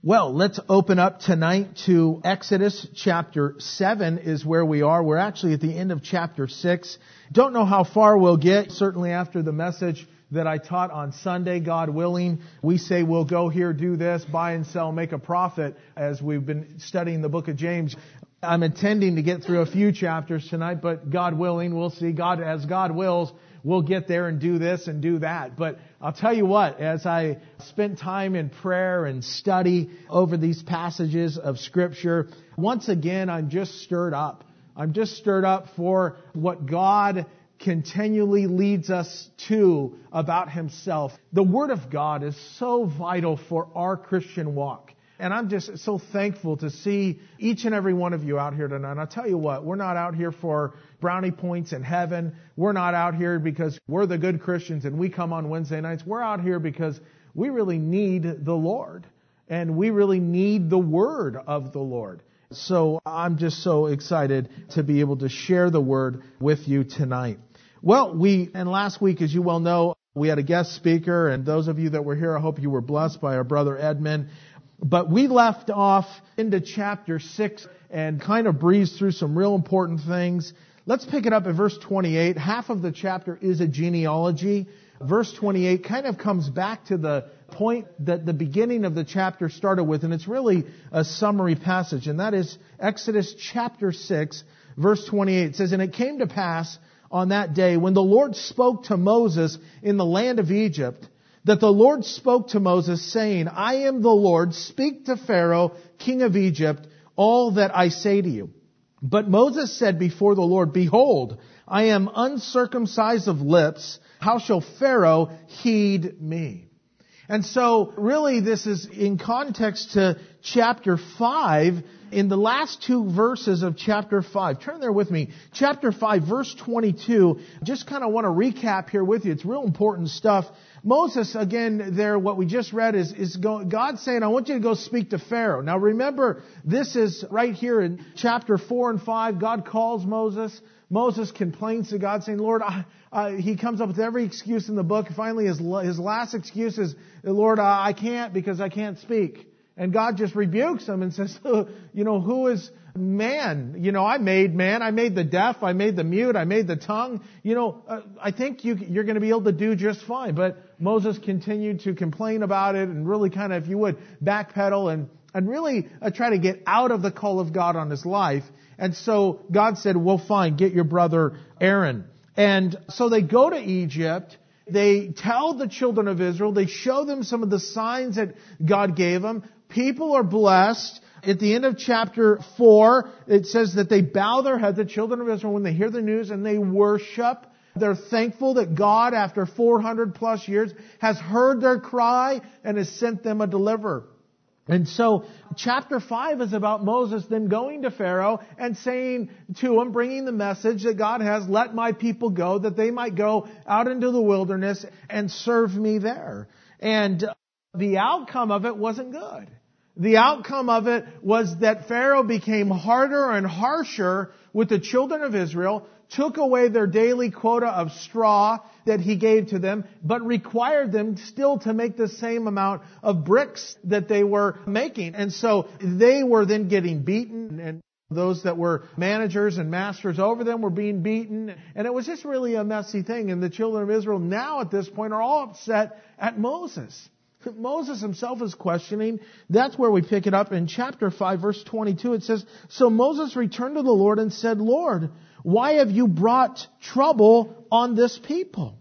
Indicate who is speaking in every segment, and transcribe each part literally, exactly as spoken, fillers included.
Speaker 1: Well, let's open up tonight to Exodus chapter seven is where we are. We're actually at the end of chapter six. Don't know how far we'll get. Certainly after the message that I taught on Sunday, God willing, we say we'll go here, do this, buy and sell, make a profit as we've been studying the book of James. I'm intending to get through a few chapters tonight, but God willing, we'll see. God, as God wills, we'll get there and do this and do that. But I'll tell you what, as I spent time in prayer and study over these passages of Scripture, once again, I'm just stirred up. I'm just stirred up for what God continually leads us to about Himself. The Word of God is so vital for our Christian walk. And I'm just so thankful to see each and every one of you out here tonight. And I'll tell you what, we're not out here for brownie points in heaven. We're not out here because we're the good Christians and we come on Wednesday nights. We're out here because we really need the Lord. And we really need the Word of the Lord. So I'm just so excited to be able to share the Word with you tonight. Well, we, and last week, as you well know, we had a guest speaker. And those of you that were here, I hope you were blessed by our brother Edmund. But we left off into chapter six and kind of breezed through some real important things. Let's pick it up at verse twenty-eight. Half of the chapter is a genealogy. Verse twenty-eight kind of comes back to the point that the beginning of the chapter started with, and it's really a summary passage, and that is Exodus chapter six, verse twenty-eight. It says, "And it came to pass on that day when the Lord spoke to Moses in the land of Egypt, that the Lord spoke to Moses, saying, I am the Lord, speak to Pharaoh, king of Egypt, all that I say to you. But Moses said before the Lord, Behold, I am uncircumcised of lips. How shall Pharaoh heed me?" And so, really, this is in context to chapter five, in the last two verses of chapter five. Turn there with me. Chapter five, verse twenty-two. Just kind of want to recap here with you. It's real important stuff. Moses, again, there, what we just read is, is go, God saying, I want you to go speak to Pharaoh. Now remember, this is right here in chapter four and five. God calls Moses. Moses complains to God saying, Lord, I, uh, he comes up with every excuse in the book. Finally, his, his last excuse is, Lord, uh, I can't because I can't speak. And God just rebukes him and says, you know, who is man? You know, I made man. I made the deaf. I made the mute. I made the tongue. You know, uh, I think you, you're going to be able to do just fine. But Moses continued to complain about it and really kind of, if you would, backpedal and, and really uh, try to get out of the call of God on his life. And so God said, well, fine, get your brother Aaron. And so they go to Egypt. They tell the children of Israel. They show them some of the signs that God gave them. People are blessed. At the end of chapter four, it says that they bow their head, the children of Israel, when they hear the news, and they worship. They're thankful that God, after four hundred plus years, has heard their cry and has sent them a deliverer. And so chapter five is about Moses then going to Pharaoh and saying to him, bringing the message that God has, let my people go, that they might go out into the wilderness and serve me there. And the outcome of it wasn't good. The outcome of it was that Pharaoh became harder and harsher with the children of Israel, took away their daily quota of straw that he gave to them, but required them still to make the same amount of bricks that they were making. And so they were then getting beaten, and those that were managers and masters over them were being beaten. And it was just really a messy thing. And the children of Israel now at this point are all upset at Moses. Moses himself is questioning. That's where we pick it up in chapter five, verse twenty-two. It says, So Moses returned to the Lord and said, Lord, why have you brought trouble on this people?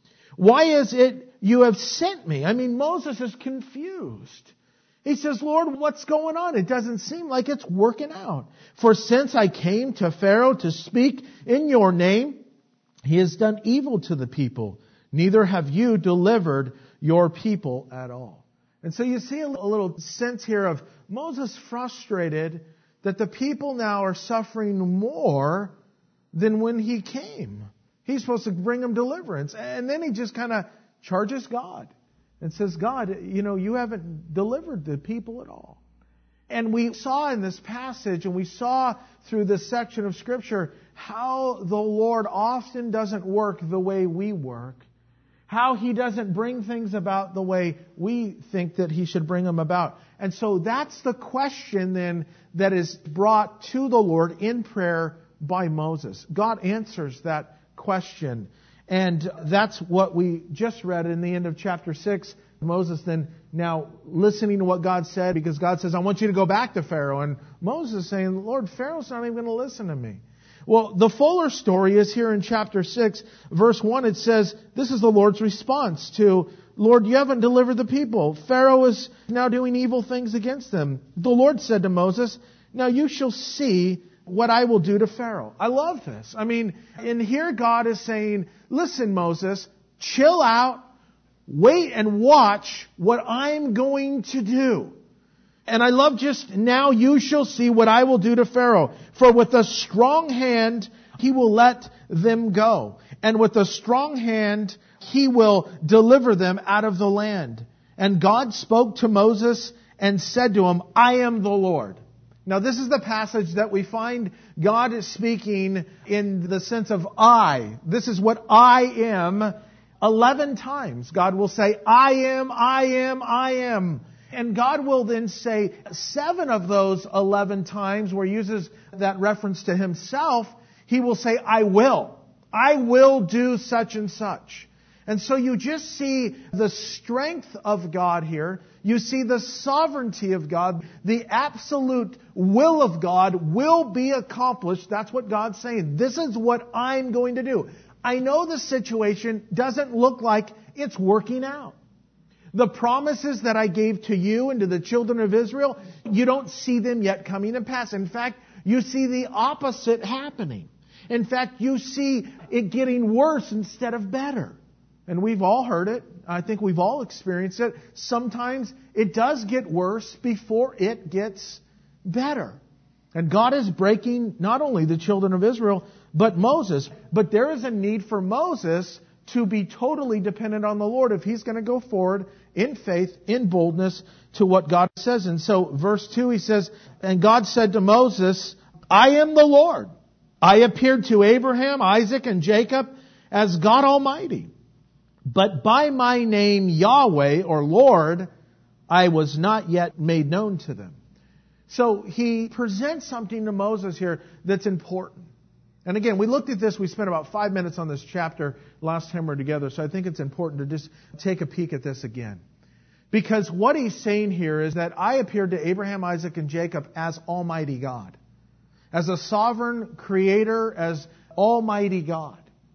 Speaker 1: Why is it you have sent me? I mean, Moses is confused. He says, Lord, what's going on? It doesn't seem like it's working out. For since I came to Pharaoh to speak in your name, he has done evil to the people. Neither have you delivered your people at all. And so you see a little sense here of Moses frustrated that the people now are suffering more than when he came. He's supposed to bring them deliverance. And then he just kind of charges God and says, God, you know, you haven't delivered the people at all. And we saw in this passage, and we saw through this section of Scripture, how the Lord often doesn't work the way we work. how He doesn't bring things about the way we think that He should bring them about. And so that's the question then that is brought to the Lord in prayer by Moses. God answers that question. And that's what we just read in the end of chapter six. Moses then now listening to what God said, because God says, I want you to go back to Pharaoh. And Moses is saying, Lord, Pharaoh's not even going to listen to me. Well, the fuller story is here in chapter six, verse one. It says, this is the Lord's response to, Lord, you haven't delivered the people. Pharaoh is now doing evil things against them. The Lord said to Moses, now you shall see what I will do to Pharaoh. I love this. I mean, and here God is saying, listen, Moses, chill out, wait and watch what I'm going to do. And I love just, now you shall see what I will do to Pharaoh. For with a strong hand he will let them go. And with a strong hand he will deliver them out of the land. And God spoke to Moses and said to him, I am the Lord. Now this is the passage that we find God is speaking in the sense of I. This is what I am. Eleven times God will say, I am, I am, I am. And God will then say seven of those eleven times where he uses that reference to himself, he will say, I will. I will do such and such. And so you just see the strength of God here. You see the sovereignty of God. The absolute will of God will be accomplished. That's what God's saying. This is what I'm going to do. I know the situation doesn't look like it's working out. The promises that I gave to you and to the children of Israel, you don't see them yet coming to pass. In fact, you see the opposite happening. In fact, you see it getting worse instead of better. And we've all heard it. I think we've all experienced it. Sometimes it does get worse before it gets better. And God is breaking not only the children of Israel, but Moses. But there is a need for Moses to be totally dependent on the Lord if he's going to go forward in faith, in boldness to what God says. And so verse two, he says, and God said to Moses, I am the Lord. I appeared to Abraham, Isaac, and Jacob as God Almighty. But by my name Yahweh, or Lord, I was not yet made known to them. So he presents something to Moses here that's important. And again, we looked at this, we spent about five minutes on this chapter last time we were together, so I think it's important to just take a peek at this again. Because what he's saying here is that I appeared to Abraham, Isaac, and Jacob as Almighty God. As a sovereign creator, as Almighty God.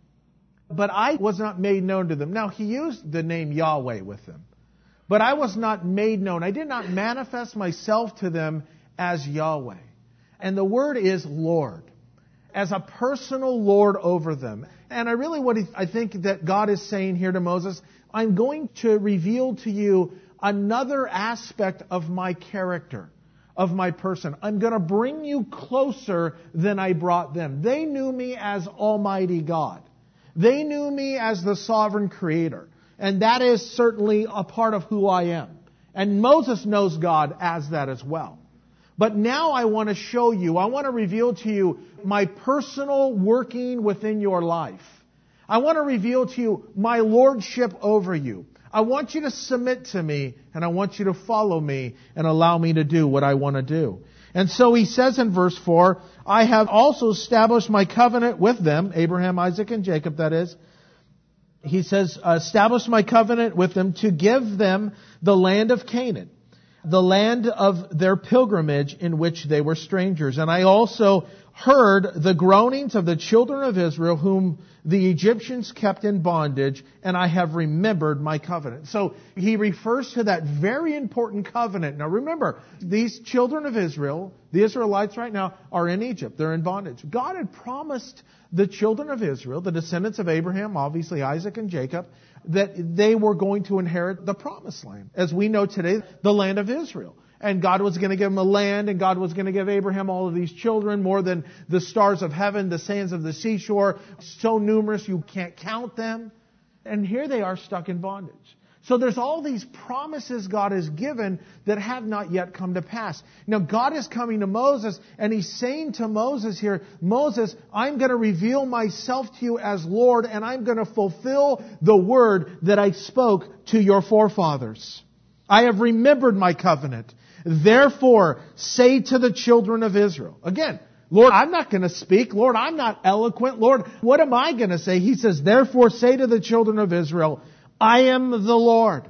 Speaker 1: But I was not made known to them. Now, he used the name Yahweh with them. But I was not made known. I did not manifest myself to them as Yahweh. And the word is Lord. As a personal Lord over them. And I really what I think that God is saying here to Moses, I'm going to reveal to you another aspect of my character, of my person. I'm going to bring you closer than I brought them. They knew me as Almighty God. They knew me as the sovereign creator. And that is certainly a part of who I am. And Moses knows God as that as well. But now I want to show you, I want to reveal to you my personal working within your life. I want to reveal to you my lordship over you. I want you to submit to me, and I want you to follow me and allow me to do what I want to do. And so he says in verse four, I have also established my covenant with them, Abraham, Isaac, and Jacob, that is. He says, establish my covenant with them to give them the land of Canaan, the land of their pilgrimage in which they were strangers. And I also heard the groanings of the children of Israel, whom the Egyptians kept in bondage, and I have remembered my covenant. So he refers to that very important covenant. Now remember, these children of Israel, the Israelites right now, are in Egypt. They're in bondage. God had promised the children of Israel, the descendants of Abraham, obviously Isaac and Jacob, that they were going to inherit the promised land. As we know today, the land of Israel. And God was going to give them a land, and God was going to give Abraham all of these children, more than the stars of heaven, the sands of the seashore, so numerous you can't count them. And here they are stuck in bondage. So there's all these promises God has given that have not yet come to pass. Now God is coming to Moses and He's saying to Moses here, Moses, I'm going to reveal myself to you as Lord and I'm going to fulfill the word that I spoke to your forefathers. I have remembered my covenant. Therefore, say to the children of Israel. Again, Lord, I'm not going to speak. Lord, I'm not eloquent. Lord, what am I going to say? He says, therefore say to the children of Israel, I am the Lord.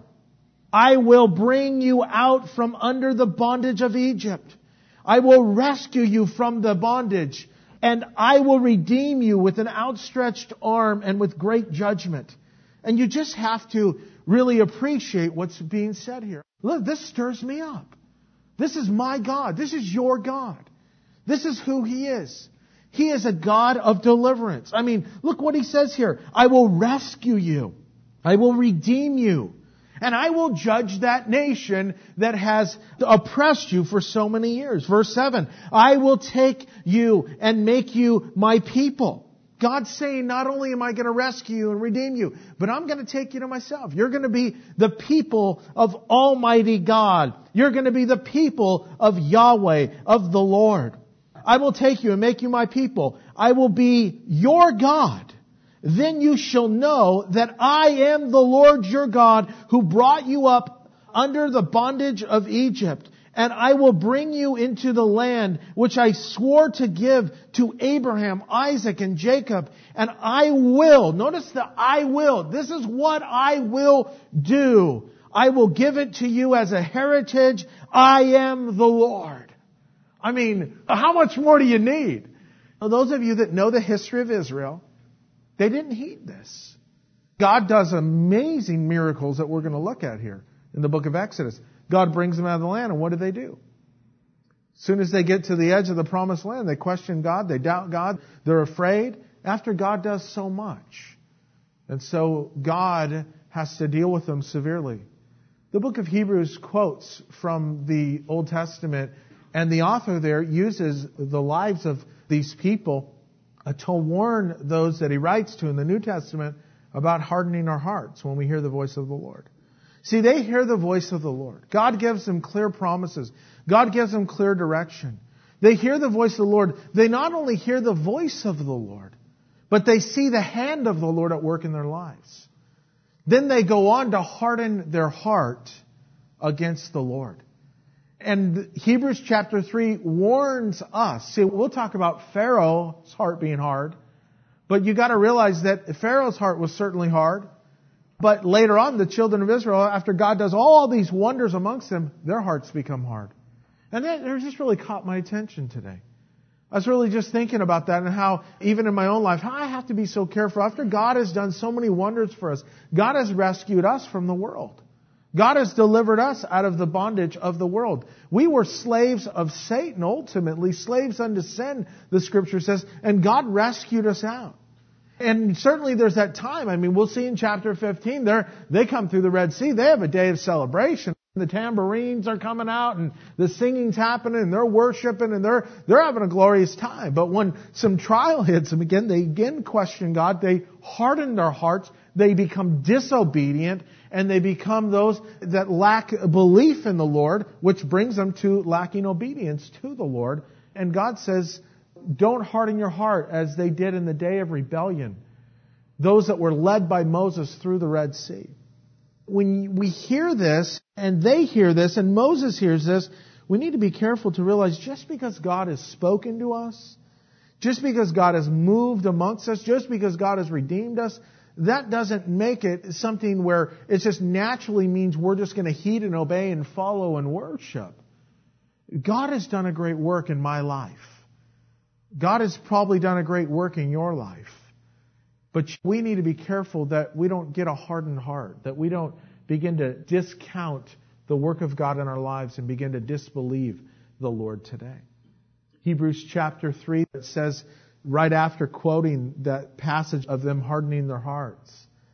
Speaker 1: I will bring you out from under the bondage of Egypt. I will rescue you from the bondage, and I will redeem you with an outstretched arm and with great judgment. And you just have to really appreciate what's being said here. Look, this stirs me up. This is my God. This is your God. This is who He is. He is a God of deliverance. I mean, look what He says here. I will rescue you. I will redeem you. And I will judge that nation that has oppressed you for so many years. Verse seven, I will take you and make you my people. God's saying, not only am I going to rescue you and redeem you, but I'm going to take you to myself. You're going to be the people of Almighty God. You're going to be the people of Yahweh, of the Lord. I will take you and make you my people. I will be your God. Then you shall know that I am the Lord your God who brought you up under the bondage of Egypt. And I will bring you into the land which I swore to give to Abraham, Isaac, and Jacob. And I will, notice the I will. This is what I will do. I will give it to you as a heritage. I am the Lord. I mean, how much more do you need? Now, those of you that know the history of Israel, they didn't heed this. God does amazing miracles that we're going to look at here in the book of Exodus. God brings them out of the land, and what do they do? As soon as they get to the edge of the promised land, they question God, they doubt God, they're afraid, after God does so much. And so God has to deal with them severely. The book of Hebrews quotes from the Old Testament, and the author there uses the lives of these people to warn those that he writes to in the New Testament about hardening our hearts when we hear the voice of the Lord. See, they hear the voice of the Lord. God gives them clear promises. God gives them clear direction. They hear the voice of the Lord. They not only hear the voice of the Lord, but they see the hand of the Lord at work in their lives. Then they go on to harden their heart against the Lord. And Hebrews chapter three warns us. See, we'll talk about Pharaoh's heart being hard. But you got to realize that Pharaoh's heart was certainly hard. But later on, the children of Israel, after God does all these wonders amongst them, their hearts become hard. And that just really caught my attention today. I was really just thinking about that and how, even in my own life, how I have to be so careful. After God has done so many wonders for us, God has rescued us from the world. God has delivered us out of the bondage of the world. We were slaves of Satan, ultimately, slaves unto sin, the Scripture says, and God rescued us out. And certainly there's that time. I mean, we'll see in chapter fifteen, there they come through the Red Sea. They have a day of celebration. The tambourines are coming out and the singing's happening and they're worshiping and they're they're having a glorious time. But when some trial hits them again, they again question God. They harden their hearts. They become disobedient and they become those that lack belief in the Lord, which brings them to lacking obedience to the Lord. And God says, don't harden your heart as they did in the day of rebellion. Those that were led by Moses through the Red Sea. When we hear this, and they hear this, and Moses hears this, we need to be careful to realize just because God has spoken to us, just because God has moved amongst us, just because God has redeemed us, that doesn't make it something where it just naturally means we're just going to heed and obey and follow and worship. God has done a great work in my life. God has probably done a great work in your life. But we need to be careful that we don't get a hardened heart, that we don't begin to discount the work of God in our lives and begin to disbelieve the Lord today. Hebrews chapter three, it says, right after quoting that passage of them hardening their hearts,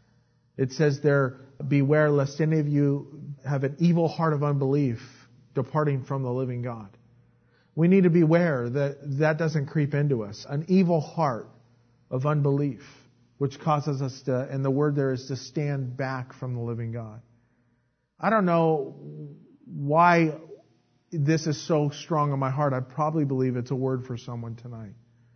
Speaker 1: it says there, beware lest any of you have an evil heart of unbelief departing from the living God. We need to beware that that doesn't creep into us. An evil heart of unbelief, which causes us to, and the word there is to stand back from the living God. I don't know why this is so strong on my heart. I probably believe it's a word for someone tonight.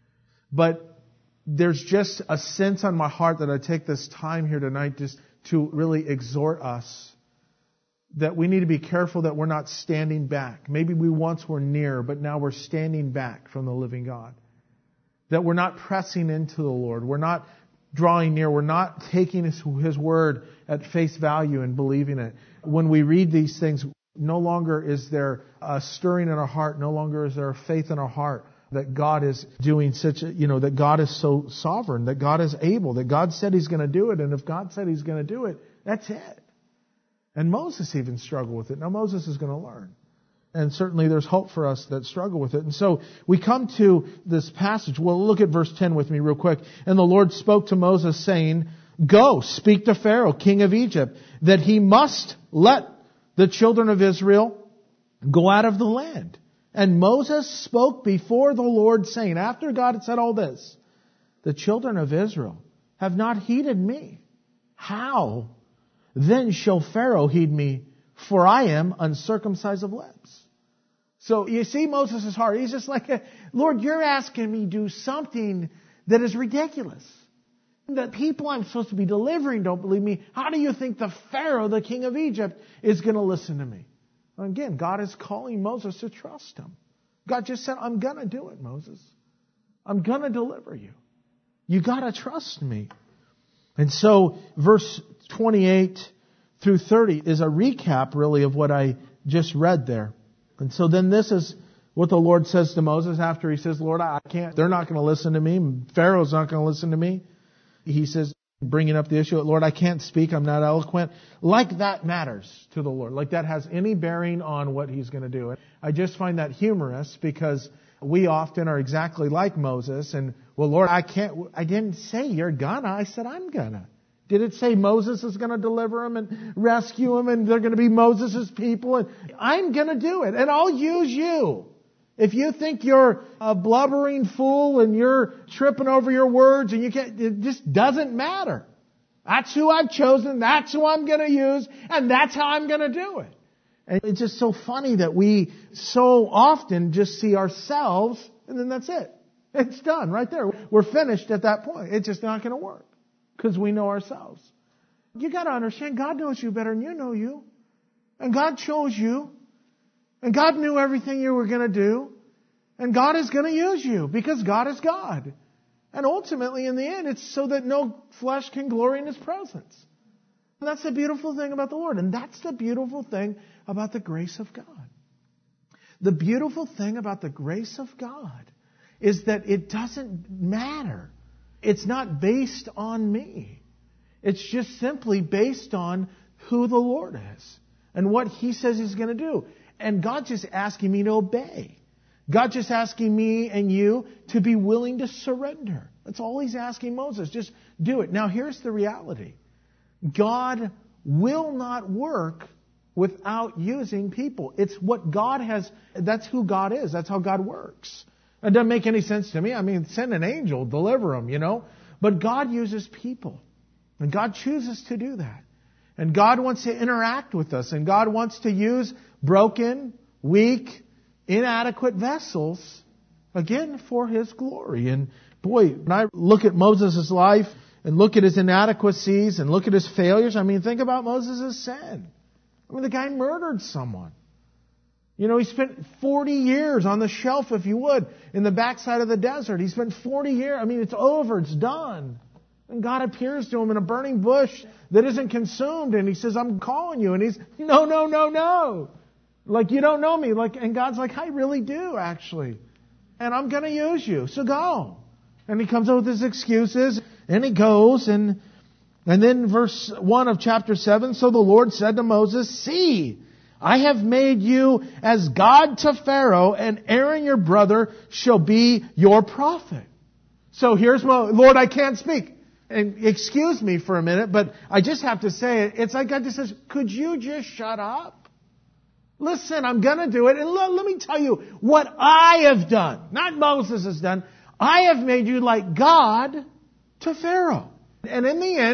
Speaker 1: But there's just a sense on my heart that I take this time here tonight just to really exhort us that we need to be careful that we're not standing back. Maybe we once were near, but now we're standing back from the living God. That we're not pressing into the Lord. We're not drawing near. We're not taking His, His word at face value and believing it. When we read these things, no longer is there a stirring in our heart. No longer is there a faith in our heart that God is doing such a, you know, that God is so sovereign, that God is able, that God said He's going to do it. And if God said He's going to do it, that's it. And Moses even struggled with it. Now Moses is going to learn. And certainly there's hope for us that struggle with it. And so we come to this passage. Well, look at verse ten with me real quick. And the Lord spoke to Moses saying, "Go, speak to Pharaoh, king of Egypt, that he must let the children of Israel go out of the land." And Moses spoke before the Lord, saying, after God had said all this, "The children of Israel have not heeded me. How then shall Pharaoh heed me? For I am uncircumcised of lips." So you see Moses' heart. He's just like, Lord, you're asking me to do something that is ridiculous. The people I'm supposed to be delivering don't believe me. How do you think the Pharaoh, the king of Egypt, is going to listen to me? Again, God is calling Moses to trust Him. God just said, I'm going to do it, Moses. I'm going to deliver you. You got to trust me. And so verse twenty-eight through thirty is a recap really of what I just read there. And so then this is what the Lord says to Moses after He says, Lord, I can't, they're not going to listen to me. Pharaoh's not going to listen to me. He says, bringing up the issue, Lord, I can't speak. I'm not eloquent. Like that matters to the Lord. Like that has any bearing on what He's going to do. I just find that humorous because we often are exactly like Moses. And, well, Lord, I can't, I didn't say you're gonna. I said I'm gonna. Did it say Moses is going to deliver him and rescue him and they're going to be Moses' people? And I'm going to do it. And I'll use you. If you think you're a blubbering fool and you're tripping over your words and you can't, it just doesn't matter. That's who I've chosen. That's who I'm going to use. And that's how I'm going to do it. And it's just so funny that we so often just see ourselves and then that's it. It's done right there. We're finished at that point. It's just not going to work. Because we know ourselves. You got to understand, God knows you better than you know you. And God chose you. And God knew everything you were going to do. And God is going to use you because God is God. And ultimately, in the end, it's so that no flesh can glory in His presence. And that's the beautiful thing about the Lord. And that's the beautiful thing about the grace of God. The beautiful thing about the grace of God is that it doesn't matter. It's not based on me. It's just simply based on who the Lord is and what He says He's going to do. And God's just asking me to obey. God's just asking me and you to be willing to surrender. That's all He's asking Moses. Just do it. Now here's the reality. God will not work without using people. It's what God has, that's who God is. That's how God works. It doesn't make any sense to me. I mean, send an angel, deliver them, you know. But God uses people. And God chooses to do that. And God wants to interact with us. And God wants to use broken, weak, inadequate vessels, again, for His glory. And boy, when I look at Moses' life and look at his inadequacies and look at his failures, I mean, think about Moses' sin. I mean, the guy murdered someone. You know, he spent forty years on the shelf, if you would, in the backside of the desert. He spent forty years. I mean, it's over. It's done. And God appears to him in a burning bush that isn't consumed. And He says, I'm calling you. And he's, no, no, no, no. Like, you don't know me. Like, and God's like, I really do, actually. And I'm going to use you. So go. And he comes up with his excuses. And he goes. And, and then verse one of chapter seven. So the Lord said to Moses, see, I have made you as God to Pharaoh, and Aaron your brother shall be your prophet. So here's my, Lord, I can't speak. And excuse me for a minute, but I just have to say it. It's like God just says, could you just shut up? Listen, I'm going to do it. And let, let me tell you what I have done. Not Moses has done. I have made you like God to Pharaoh. And in the end,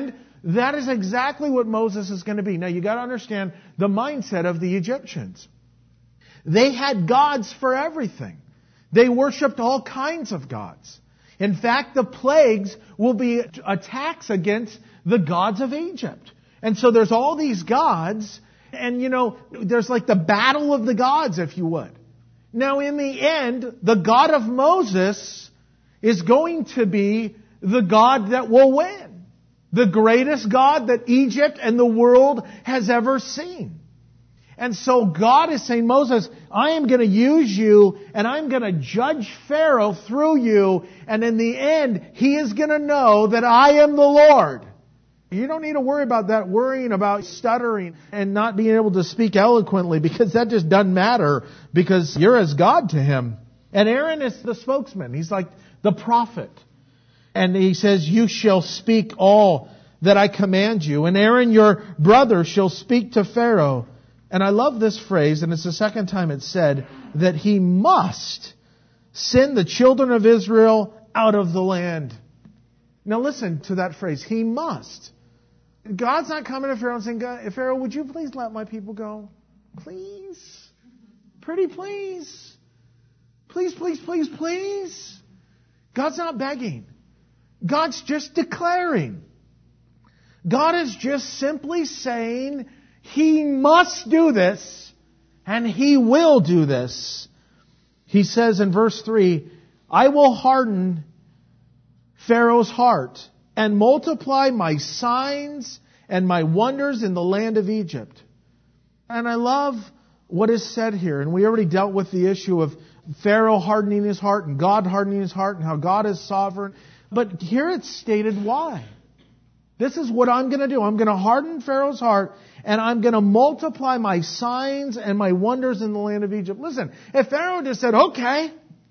Speaker 1: That is exactly what Moses is going to be. Now you got to understand the mindset of the Egyptians. They had gods for everything. They worshipped all kinds of gods. In fact, the plagues will be attacks against the gods of Egypt. And so there's all these gods, and you know, there's like the battle of the gods, if you would. Now in the end, the God of Moses is going to be the God that will win. The greatest God that Egypt and the world has ever seen. And so God is saying, Moses, I am going to use you and I'm going to judge Pharaoh through you. And in the end, he is going to know that I am the Lord. You don't need to worry about that, worrying about stuttering and not being able to speak eloquently, because that just doesn't matter, because you're as God to him. And Aaron is the spokesman. He's like the prophet. And he says, you shall speak all that I command you. And Aaron, your brother, shall speak to Pharaoh. And I love this phrase, and it's the second time it's said, that he must send the children of Israel out of the land. Now listen to that phrase. He must. God's not coming to Pharaoh and saying, Pharaoh, would you please let my people go? Please. Pretty please. Please, please, please, please. God's not begging. God's just declaring. God is just simply saying He must do this, and He will do this. He says in verse three, I will harden Pharaoh's heart and multiply my signs and my wonders in the land of Egypt. And I love what is said here. And we already dealt with the issue of Pharaoh hardening his heart and God hardening his heart and how God is sovereign. But here it's stated why. This is what I'm going to do. I'm going to harden Pharaoh's heart, and I'm going to multiply my signs and my wonders in the land of Egypt. Listen, if Pharaoh just said, okay,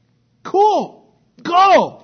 Speaker 1: cool, go,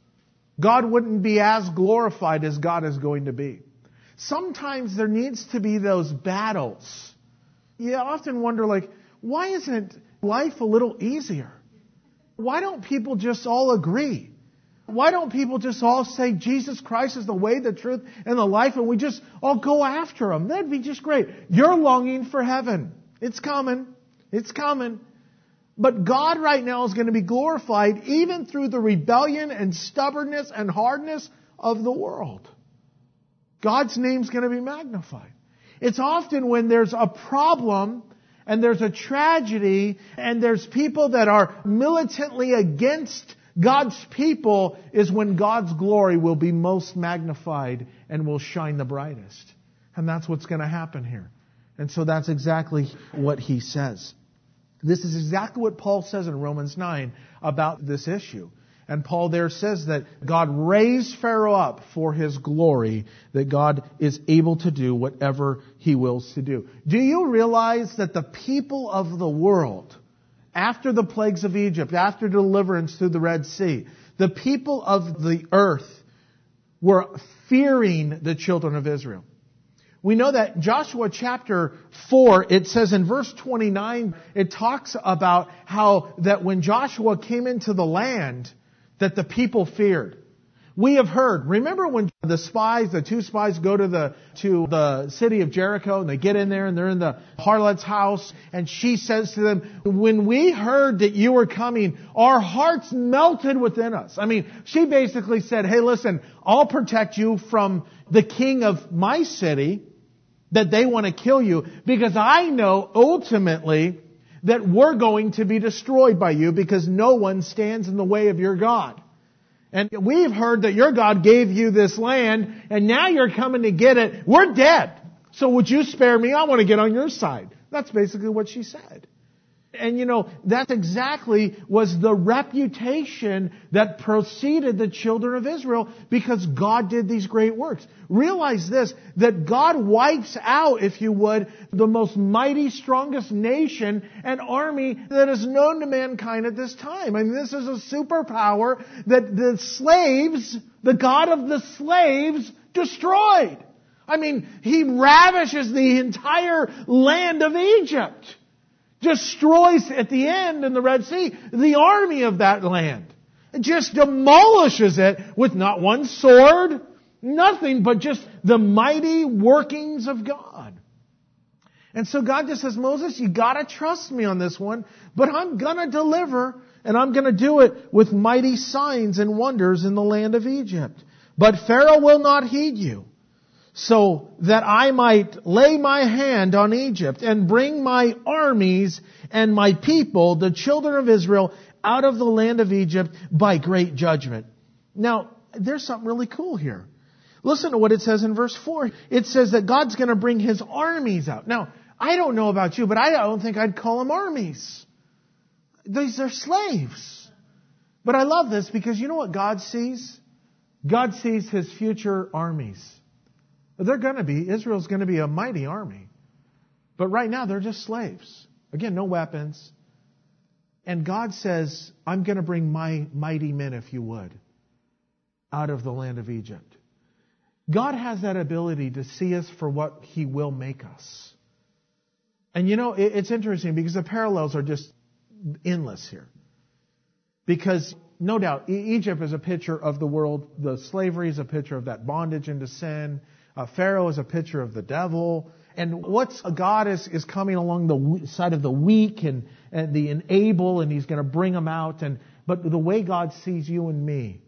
Speaker 1: God wouldn't be as glorified as God is going to be. Sometimes there needs to be those battles. You often wonder, like, why isn't life a little easier? Why don't people just all agree? Why don't people just all say Jesus Christ is the way, the truth, and the life, and we just all go after Him? That'd be just great. You're longing for heaven. It's coming. It's coming. But God right now is going to be glorified even through the rebellion and stubbornness and hardness of the world. God's name's going to be magnified. It's often when there's a problem and there's a tragedy and there's people that are militantly against God's people is when God's glory will be most magnified and will shine the brightest. And that's what's going to happen here. And so that's exactly what he says. This is exactly what Paul says in Romans nine about this issue. And Paul there says that God raised Pharaoh up for His glory, that God is able to do whatever He wills to do. Do you realize that the people of the world, after the plagues of Egypt, after deliverance through the Red Sea, the people of the earth were fearing the children of Israel? We know that Joshua chapter four, it says in verse twenty-nine, it talks about how that when Joshua came into the land, that the people feared. We have heard, remember when the spies, the two spies go to the to the city of Jericho and they get in there and they're in the harlot's house and she says to them, when we heard that you were coming, our hearts melted within us. I mean, she basically said, hey, listen, I'll protect you from the king of my city that they want to kill you, because I know ultimately that we're going to be destroyed by you because no one stands in the way of your God. And we've heard that your God gave you this land, and now you're coming to get it. We're dead. So would you spare me? I want to get on your side. That's basically what she said. And you know, that exactly was the reputation that preceded the children of Israel, because God did these great works. Realize this, that God wipes out, if you would, the most mighty, strongest nation and army that is known to mankind at this time. I mean, this is a superpower that the slaves, the God of the slaves, destroyed. I mean, He ravishes the entire land of Egypt. Destroys at the end in the Red Sea the army of that land. It just demolishes it with not one sword, Nothing but just the mighty workings of God. And so God just says, Moses, you gotta trust me on this one, but I'm gonna deliver, and I'm gonna do it with mighty signs and wonders in the land of Egypt. But Pharaoh will not heed you, so that I might lay my hand on Egypt and bring my armies and my people, the children of Israel, out of the land of Egypt by great judgment. Now, there's something really cool here. Listen to what it says in verse four. It says that God's going to bring His armies out. Now, I don't know about you, but I don't think I'd call them armies. These are slaves. But I love this because you know what God sees? God sees His future armies. They're going to be, Israel's going to be a mighty army. But right now, they're just slaves. Again, no weapons. And God says, I'm going to bring my mighty men, if you would, out of the land of Egypt. God has that ability to see us for what He will make us. And you know, it's interesting because the parallels are just endless here. Because no doubt, Egypt is a picture of the world. The slavery is a picture of that bondage into sin. Uh, Pharaoh is a picture of the devil. And what's God is, is coming along the side of the weak and, and the unable, and He's going to bring them out. And but the way God sees you and me,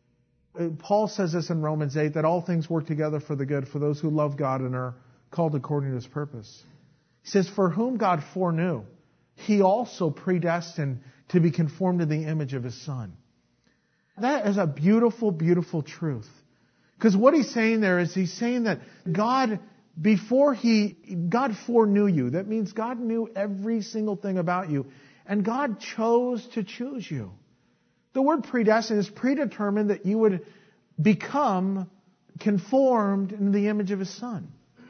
Speaker 1: Paul says this in Romans eight, that all things work together for the good for those who love God and are called according to His purpose. He says, for whom God foreknew, He also predestined to be conformed to the image of His Son. That is a beautiful, beautiful truth. Because what he's saying there is he's saying that God, before he, God foreknew you. That means God knew every single thing about you. And God chose to choose you. The word predestined is predetermined that you would become conformed in the image of His Son.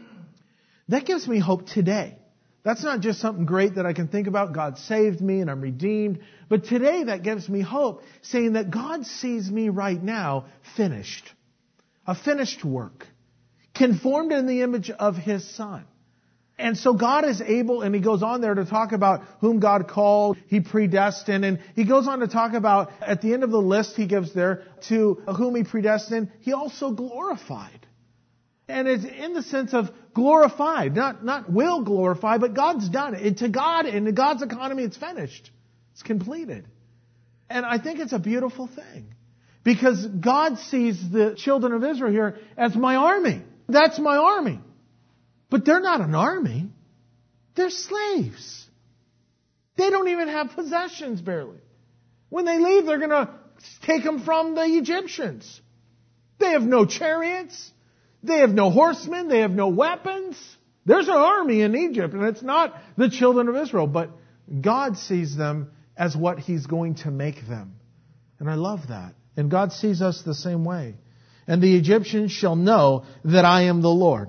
Speaker 1: That gives me hope today. That's not just something great that I can think about. God saved me and I'm redeemed. But today that gives me hope, saying that God sees me right now finished. A finished work. Conformed in the image of His Son. And so God is able, and He goes on there to talk about whom God called, He predestined, and He goes on to talk about, at the end of the list He gives there, to whom He predestined, He also glorified. And it's in the sense of glorified, not, not will glorify, but God's done it. And to God, in God's economy, it's finished. It's completed. And I think it's a beautiful thing. Because God sees the children of Israel here as my army. That's my army. But they're not an army. They're slaves. They don't even have possessions, barely. When they leave, they're going to take them from the Egyptians. They have no chariots. They have no horsemen. They have no weapons. There's an army in Egypt, and it's not the children of Israel. But God sees them as what He's going to make them. And I love that. And God sees us the same way. And the Egyptians shall know that I am the Lord,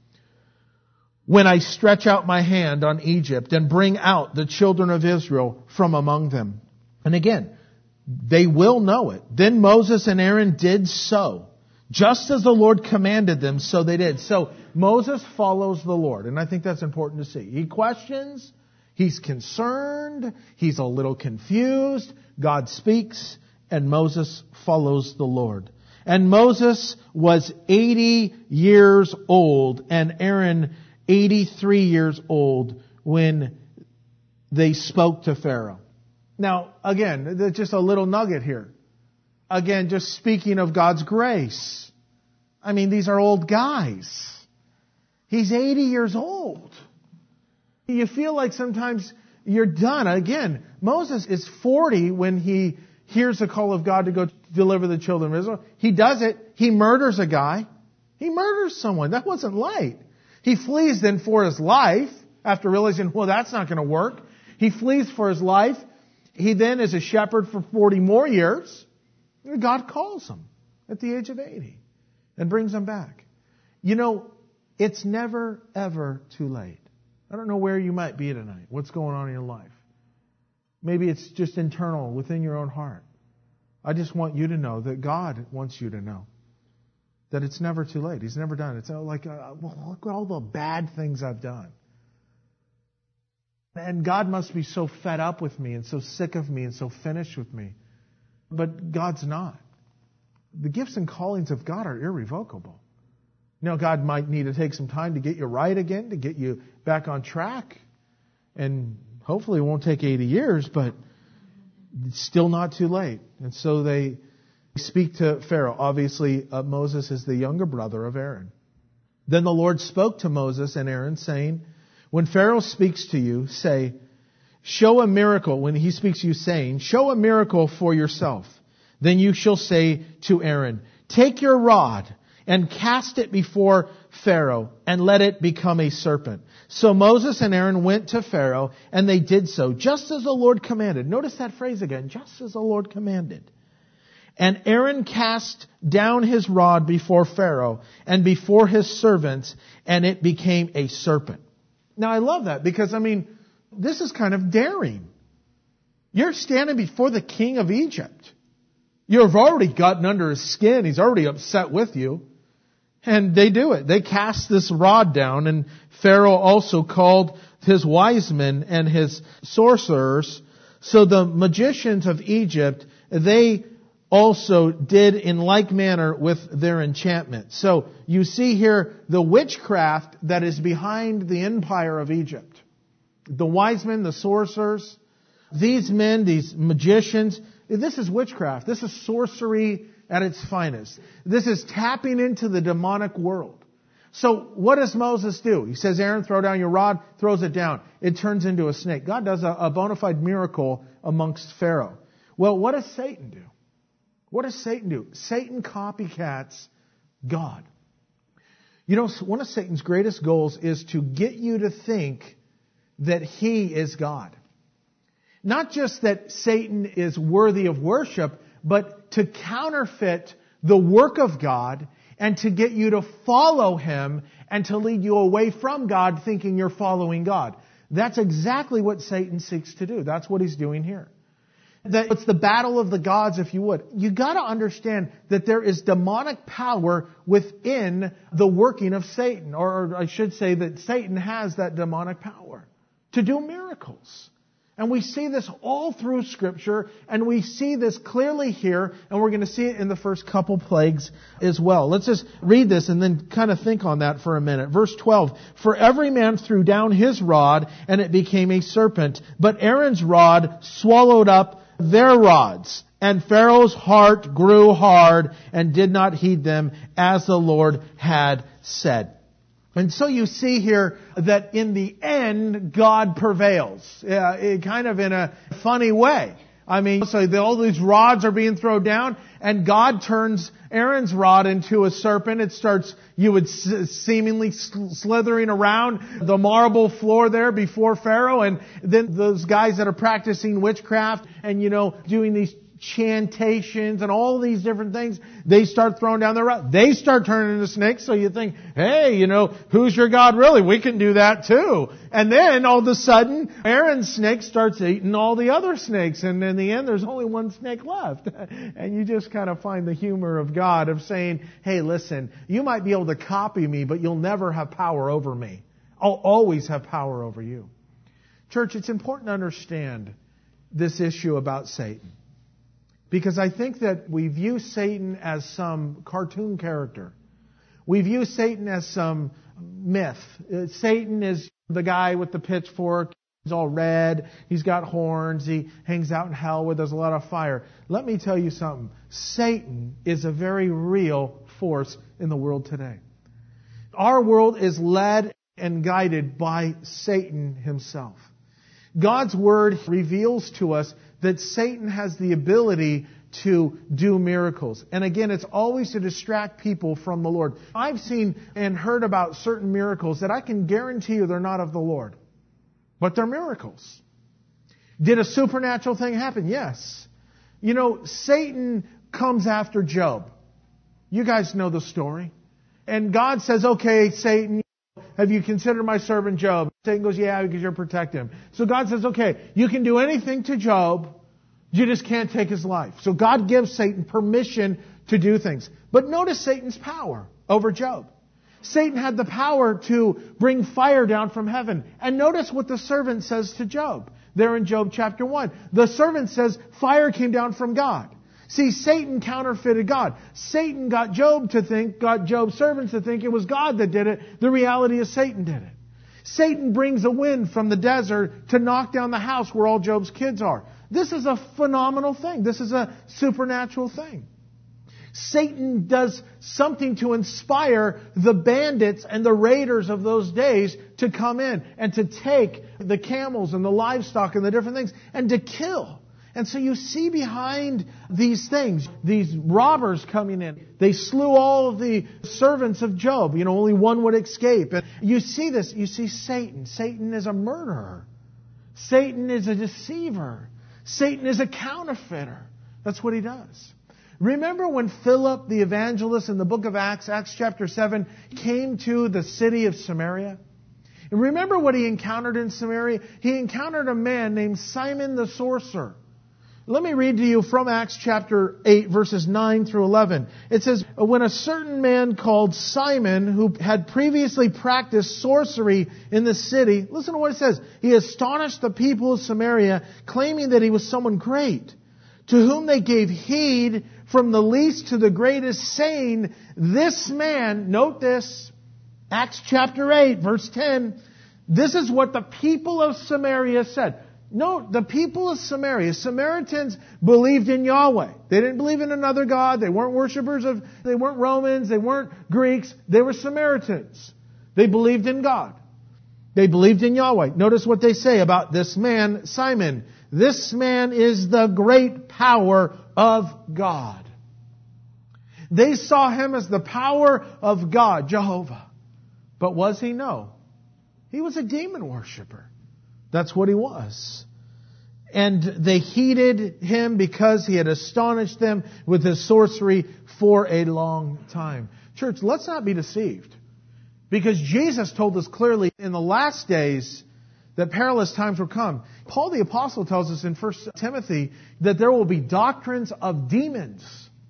Speaker 1: when I stretch out my hand on Egypt and bring out the children of Israel from among them. And again, they will know it. Then Moses and Aaron did so. Just as the Lord commanded them, so they did. So Moses follows the Lord. And I think that's important to see. He questions. He's concerned. He's a little confused. God speaks. And Moses follows the Lord. And Moses was eighty years old, and Aaron eighty-three years old when they spoke to Pharaoh. Now, again, there's just a little nugget here. Again, just speaking of God's grace. I mean, these are old guys. He's eighty years old. You feel like sometimes you're done. Again, Moses is forty when he hears the call of God to go deliver the children of Israel. He does it. He murders a guy. He murders someone. That wasn't light. He flees then for his life after realizing, well, that's not going to work. He flees for his life. He then is a shepherd for forty more years. God calls him at the age of eighty and brings him back. You know, it's never, ever too late. I don't know where you might be tonight, what's going on in your life. Maybe it's just internal within your own heart. I just want you to know that God wants you to know that it's never too late. He's never done it. It's like, uh, well, look at all the bad things I've done. And God must be so fed up with me and so sick of me and so finished with me. But God's not. The gifts and callings of God are irrevocable. Now, God might need to take some time to get you right again, to get you back on track. And hopefully it won't take eighty years, but it's still not too late. And so they speak to Pharaoh. Obviously, uh, Moses is the younger brother of Aaron. Then the Lord spoke to Moses and Aaron, saying, when Pharaoh speaks to you, say, show a miracle. When he speaks to you, saying, show a miracle for yourself. Then you shall say to Aaron, take your rod and cast it before Pharaoh, and let it become a serpent. So Moses and Aaron went to Pharaoh, and they did so, just as the Lord commanded. Notice that phrase again, just as the Lord commanded. And Aaron cast down his rod before Pharaoh and before his servants, and it became a serpent. Now I love that, because, I mean, this is kind of daring. You're standing before the king of Egypt. You've already gotten under his skin. He's already upset with you. And they do it. They cast this rod down, and Pharaoh also called his wise men and his sorcerers. So the magicians of Egypt, they also did in like manner with their enchantment. So you see here the witchcraft that is behind the empire of Egypt. The wise men, the sorcerers, these men, these magicians, this is witchcraft. This is sorcery at its finest. This is tapping into the demonic world. So what does Moses do? He says, Aaron, throw down your rod, throws it down. It turns into a snake. God does a, a bona fide miracle amongst Pharaoh. Well, what does Satan do? What does Satan do? Satan copycats God. You know, one of Satan's greatest goals is to get you to think that he is God. Not just that Satan is worthy of worship, but to counterfeit the work of God and to get you to follow him and to lead you away from God thinking you're following God. That's exactly what Satan seeks to do. That's what he's doing here. That it's the battle of the gods, if you would. You got to understand that there is demonic power within the working of Satan. Or I should say that Satan has that demonic power to do miracles. And we see this all through Scripture, and we see this clearly here, and we're going to see it in the first couple plagues as well. Let's just read this and then kind of think on that for a minute. Verse twelve, for every man threw down his rod, and it became a serpent. But Aaron's rod swallowed up their rods. And Pharaoh's heart grew hard and did not heed them, as the Lord had said. And so you see here that in the end, God prevails. Uh, it, kind of in a funny way. I mean, so the, all these rods are being thrown down, and God turns Aaron's rod into a serpent. It starts, you would s- seemingly slithering around the marble floor there before Pharaoh. And then those guys that are practicing witchcraft and, you know, doing these chantations and all these different things, they start throwing down their rod. They start turning into snakes, so you think, hey, you know, who's your God really? We can do that too. And then all of a sudden, Aaron's snake starts eating all the other snakes, and in the end, there's only one snake left. And you just kind of find the humor of God of saying, hey, listen, you might be able to copy me, but you'll never have power over me. I'll always have power over you. Church, it's important to understand this issue about Satan. Because I think that we view Satan as some cartoon character. We view Satan as some myth. Uh, Satan is the guy with the pitchfork. He's all red. He's got horns. He hangs out in hell where there's a lot of fire. Let me tell you something. Satan is a very real force in the world today. Our world is led and guided by Satan himself. God's Word reveals to us that Satan has the ability to do miracles. And again, it's always to distract people from the Lord. I've seen and heard about certain miracles that I can guarantee you they're not of the Lord. But they're miracles. Did a supernatural thing happen? Yes. You know, Satan comes after Job. You guys know the story. And God says, okay, Satan, have you considered my servant Job? Satan goes, yeah, because you're protecting him. So God says, okay, you can do anything to Job, you just can't take his life. So God gives Satan permission to do things. But notice Satan's power over Job. Satan had the power to bring fire down from heaven. And notice what the servant says to Job. There in Job chapter one. The servant says, fire came down from God. See, Satan counterfeited God. Satan got Job to think, got Job's servants to think it was God that did it. The reality is Satan did it. Satan brings a wind from the desert to knock down the house where all Job's kids are. This is a phenomenal thing. This is a supernatural thing. Satan does something to inspire the bandits and the raiders of those days to come in and to take the camels and the livestock and the different things and to kill. And so you see behind these things, these robbers coming in. They slew all of the servants of Job. You know, only one would escape. And you see this. You see Satan. Satan is a murderer. Satan is a deceiver. Satan is a counterfeiter. That's what he does. Remember when Philip the evangelist in the book of Acts, Acts chapter seven, came to the city of Samaria? And remember what he encountered in Samaria? He encountered a man named Simon the sorcerer. Let me read to you from Acts chapter eight, verses nine through eleven. It says, when a certain man called Simon, who had previously practiced sorcery in the city, listen to what it says. He astonished the people of Samaria, claiming that he was someone great, to whom they gave heed from the least to the greatest, saying, this man, note this, Acts chapter eight, verse ten, this is what the people of Samaria said. No, the people of Samaria, Samaritans believed in Yahweh. They didn't believe in another God. They weren't worshipers of, they weren't Romans. They weren't Greeks. They were Samaritans. They believed in God. They believed in Yahweh. Notice what they say about this man, Simon. This man is the great power of God. They saw him as the power of God, Jehovah. But was he? No. He was a demon worshiper. That's what he was. And they heeded him because he had astonished them with his sorcery for a long time. Church, let's not be deceived. Because Jesus told us clearly in the last days that perilous times will come. Paul the Apostle tells us in First Timothy that there will be doctrines of demons.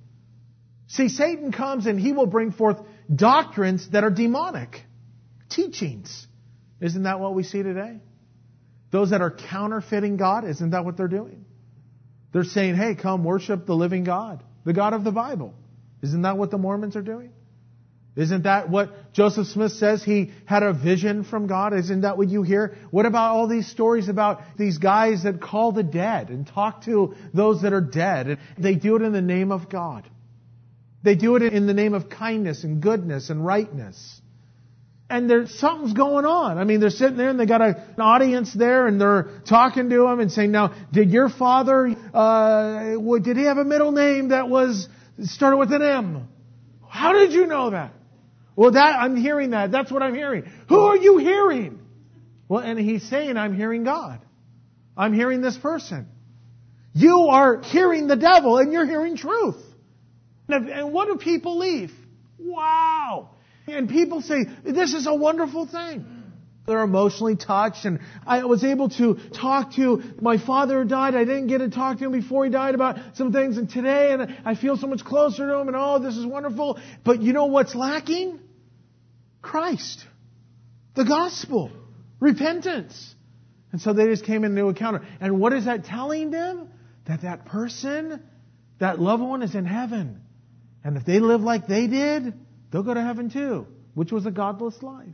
Speaker 1: See, Satan comes and he will bring forth doctrines that are demonic. Teachings. Isn't that what we see today? Those that are counterfeiting God, isn't that what they're doing? They're saying, hey, come worship the living God, the God of the Bible. Isn't that what the Mormons are doing? Isn't that what Joseph Smith says? He had a vision from God. Isn't that what you hear? What about all these stories about these guys that call the dead and talk to those that are dead? And they do it in the name of God. They do it in the name of kindness and goodness and rightness. And there's something's going on. I mean, they're sitting there and they got a, an audience there and they're talking to them and saying, now, did your father, uh, did he have a middle name that was, started with an M? How did you know that? Well, that, I'm hearing that. That's what I'm hearing. Who are you hearing? Well, and he's saying, I'm hearing God. I'm hearing this person. You are hearing the devil and you're hearing truth. And, and what do people believe? Wow. And people say, this is a wonderful thing. They're emotionally touched. And I was able to talk to my father who died. I didn't get to talk to him before he died about some things. And today, and I feel so much closer to him. And oh, this is wonderful. But you know what's lacking? Christ. The gospel. Repentance. And so they just came into a encounter. And what is that telling them? That that person, that loved one is in heaven. And if they live like they did, they'll go to heaven too, which was a godless life.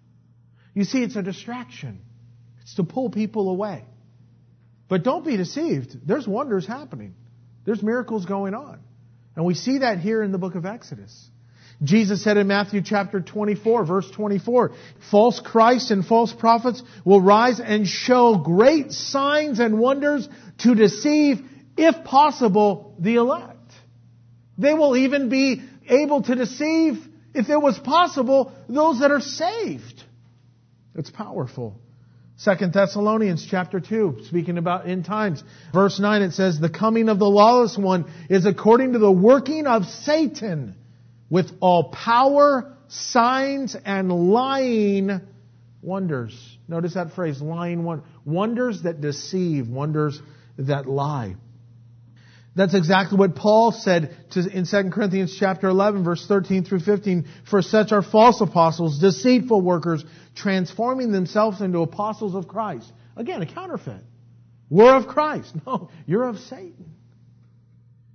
Speaker 1: You see, it's a distraction. It's to pull people away. But don't be deceived. There's wonders happening. There's miracles going on. And we see that here in the book of Exodus. Jesus said in Matthew chapter twenty-four, verse twenty-four, false Christs and false prophets will rise and show great signs and wonders to deceive, if possible, the elect. They will even be able to deceive, if it was possible, those that are saved. It's powerful. Second Thessalonians chapter two, speaking about end times. Verse nine, it says, the coming of the lawless one is according to the working of Satan with all power, signs, and lying wonders. Notice that phrase, lying wonders. Wonders that deceive, wonders that lie. That's exactly what Paul said to, in Second Corinthians chapter eleven, verse thirteen through fifteen. For such are false apostles, deceitful workers, transforming themselves into apostles of Christ. Again, a counterfeit. We're of Christ. No, you're of Satan.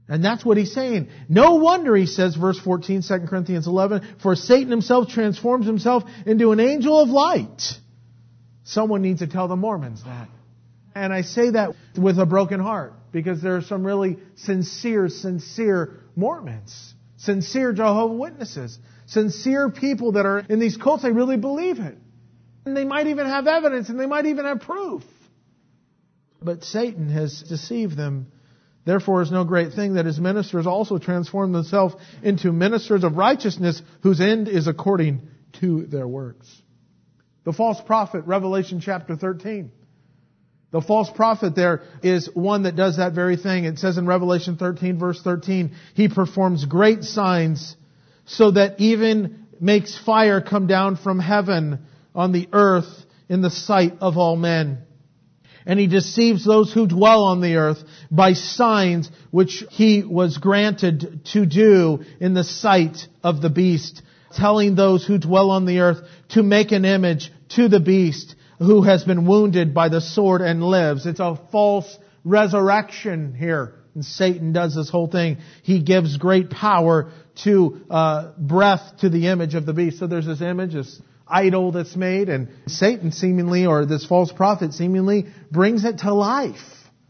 Speaker 1: And that's what he's saying. No wonder, he says, verse fourteen, Second Corinthians eleven, for Satan himself transforms himself into an angel of light. Someone needs to tell the Mormons that. And I say that with a broken heart, because there are some really sincere, sincere Mormons, sincere Jehovah's Witnesses, sincere people that are in these cults. They really believe it. And they might even have evidence, and they might even have proof. But Satan has deceived them. Therefore is no great thing that his ministers also transform themselves into ministers of righteousness, whose end is according to their works. The false prophet, Revelation chapter thirteen. The false prophet there is one that does that very thing. It says in Revelation thirteen, verse thirteen, he performs great signs so that even makes fire come down from heaven on the earth in the sight of all men. And he deceives those who dwell on the earth by signs which he was granted to do in the sight of the beast, telling those who dwell on the earth to make an image to the beast who has been wounded by the sword and lives. It's a false resurrection here. And Satan does this whole thing. He gives great power to uh, breath to the image of the beast. So there's this image, this idol that's made, and Satan seemingly, or this false prophet seemingly, brings it to life.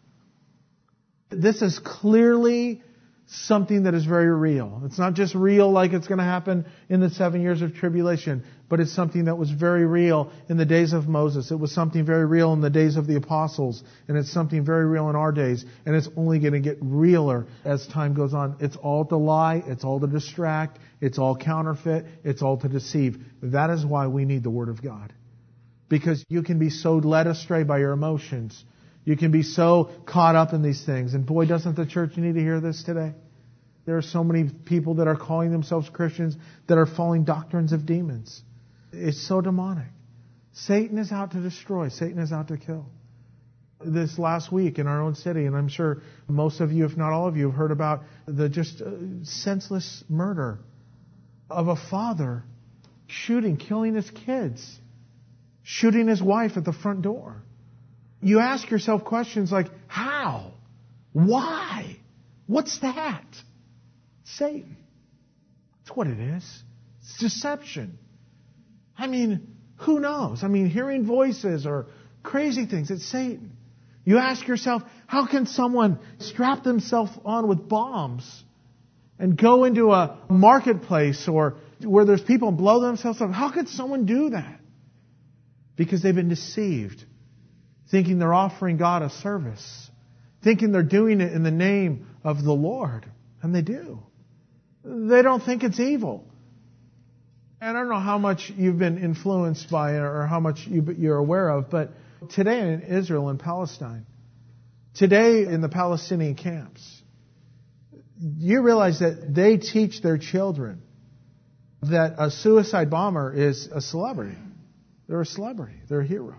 Speaker 1: This is clearly something that is very real. It's not just real like it's going to happen in the seven years of tribulation, but it's something that was very real in the days of Moses. It was something very real in the days of the apostles, and it's something very real in our days, and it's only going to get realer as time goes on. It's all to lie, it's all to distract, it's all counterfeit, it's all to deceive. That is why we need the Word of God. Because you can be so led astray by your emotions. You can be so caught up in these things. And boy, doesn't the church need to hear this today? There are so many people that are calling themselves Christians that are following doctrines of demons. It's so demonic. Satan is out to destroy. Satan is out to kill. This last week in our own city, and I'm sure most of you, if not all of you, have heard about the just uh, senseless murder of a father shooting, killing his kids, shooting his wife at the front door. You ask yourself questions like, how? Why? What's that? Satan. That's what it is. It's deception. I mean, who knows? I mean, hearing voices or crazy things. It's Satan. You ask yourself, how can someone strap themselves on with bombs and go into a marketplace or where there's people and blow themselves up? How could someone do that? Because they've been deceived, thinking they're offering God a service, thinking they're doing it in the name of the Lord. And they do. They don't think it's evil. And I don't know how much you've been influenced by it or how much you're aware of, but today in Israel and Palestine, today in the Palestinian camps, you realize that they teach their children that a suicide bomber is a celebrity. They're a celebrity. They're a hero.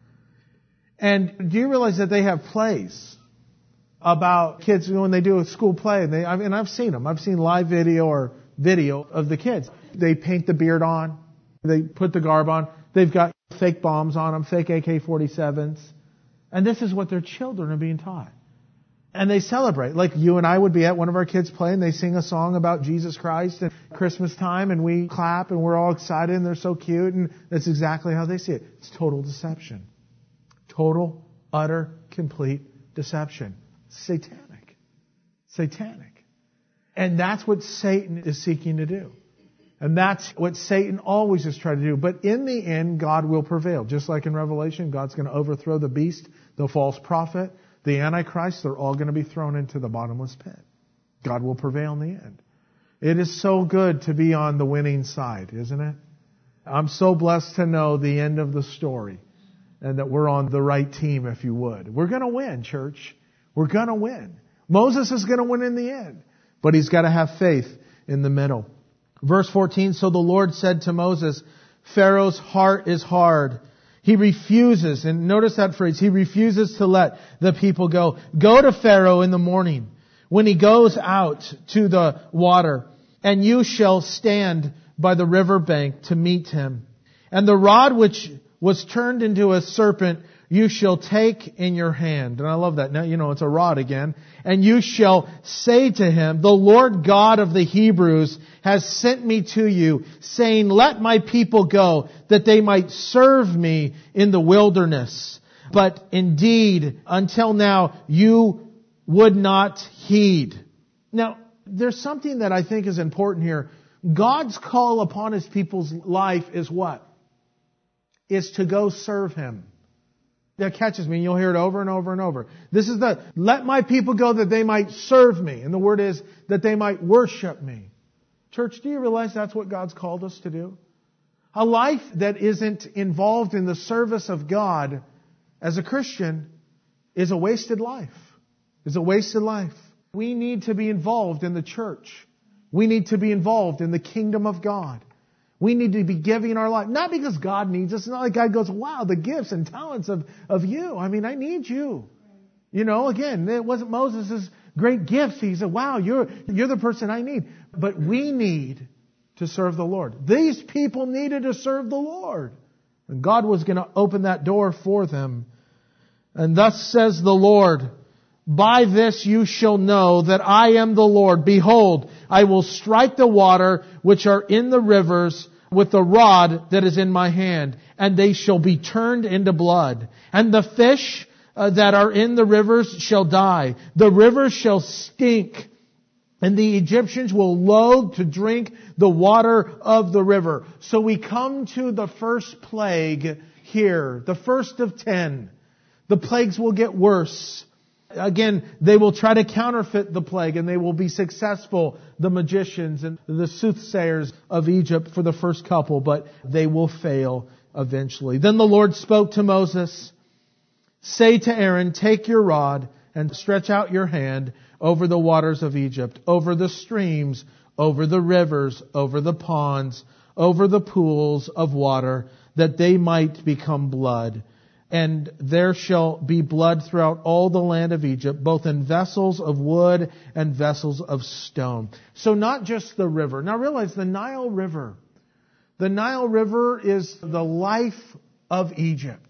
Speaker 1: And do you realize that they have plays about kids when they do a school play? And, they, and I've seen them. I've seen live video or video of the kids. They paint the beard on. They put the garb on. They've got fake bombs on them, fake A K forty-sevens. And this is what their children are being taught. And they celebrate. Like you and I would be at one of our kids' play and they sing a song about Jesus Christ and Christmas time and we clap and we're all excited and they're so cute, and that's exactly how they see it. It's total deception. Total, utter, complete deception. Satanic. Satanic. And that's what Satan is seeking to do. And that's what Satan always has tried to do. But in the end, God will prevail. Just like in Revelation, God's going to overthrow the beast, the false prophet, the Antichrist. They're all going to be thrown into the bottomless pit. God will prevail in the end. It is so good to be on the winning side, isn't it? I'm so blessed to know the end of the story and that we're on the right team, if you would. We're going to win, church. We're going to win. Moses is going to win in the end, but he's got to have faith in the middle. Verse fourteen, so the Lord said to Moses, Pharaoh's heart is hard. He refuses, and notice that phrase, he refuses to let the people go. Go to Pharaoh in the morning when he goes out to the water, and you shall stand by the river bank to meet him. And the rod which was turned into a serpent you shall take in your hand. And I love that. Now, you know, it's a rod again. And you shall say to him, the Lord God of the Hebrews has sent me to you, saying, let my people go, that they might serve me in the wilderness. But indeed, until now, you would not heed. Now, there's something that I think is important here. God's call upon His people's life is what? Is to go serve Him. That catches me, and you'll hear it over and over and over. This is the, let my people go that they might serve me. And the word is that they might worship me. Church, do you realize that's what God's called us to do? A life that isn't involved in the service of God as a Christian is a wasted life. Is a wasted life. We need to be involved in the church. We need to be involved in the kingdom of God. We need to be giving our life. Not because God needs us. It's not like God goes, wow, the gifts and talents of, of you. I mean, I need you. You know, again, it wasn't Moses' great gifts. He said, wow, you're, you're the person I need. But we need to serve the Lord. These people needed to serve the Lord. And God was going to open that door for them. And thus says the Lord, by this you shall know that I am the Lord. Behold, I will strike the water which are in the rivers with the rod that is in my hand, and they shall be turned into blood. And the fish uh, that are in the rivers shall die. The rivers shall stink, and the Egyptians will loathe to drink the water of the river. So we come to the first plague here, the first of ten. The plagues will get worse. Again, they will try to counterfeit the plague, and they will be successful, the magicians and the soothsayers of Egypt for the first couple, but they will fail eventually. Then the Lord spoke to Moses, say to Aaron, take your rod and stretch out your hand over the waters of Egypt, over the streams, over the rivers, over the ponds, over the pools of water, that they might become blood. And there shall be blood throughout all the land of Egypt, both in vessels of wood and vessels of stone. So not just the river. Now realize the Nile River. The Nile River is the life of Egypt.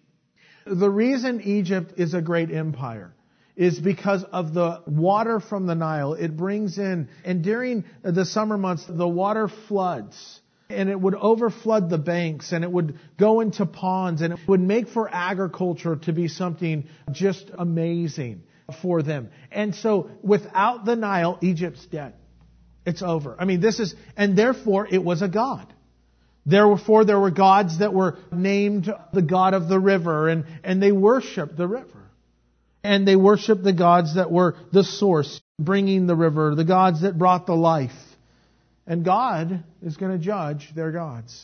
Speaker 1: The reason Egypt is a great empire is because of the water from the Nile. It brings in, and during the summer months, the water floods. And it would overflood the banks, and it would go into ponds, and it would make for agriculture to be something just amazing for them. And so without the Nile, Egypt's dead. It's over. I mean, this is, and therefore it was a god. Therefore there were gods that were named the god of the river, and, and they worshiped the river. And they worshiped the gods that were the source, bringing the river, the gods that brought the life. And God is going to judge their gods.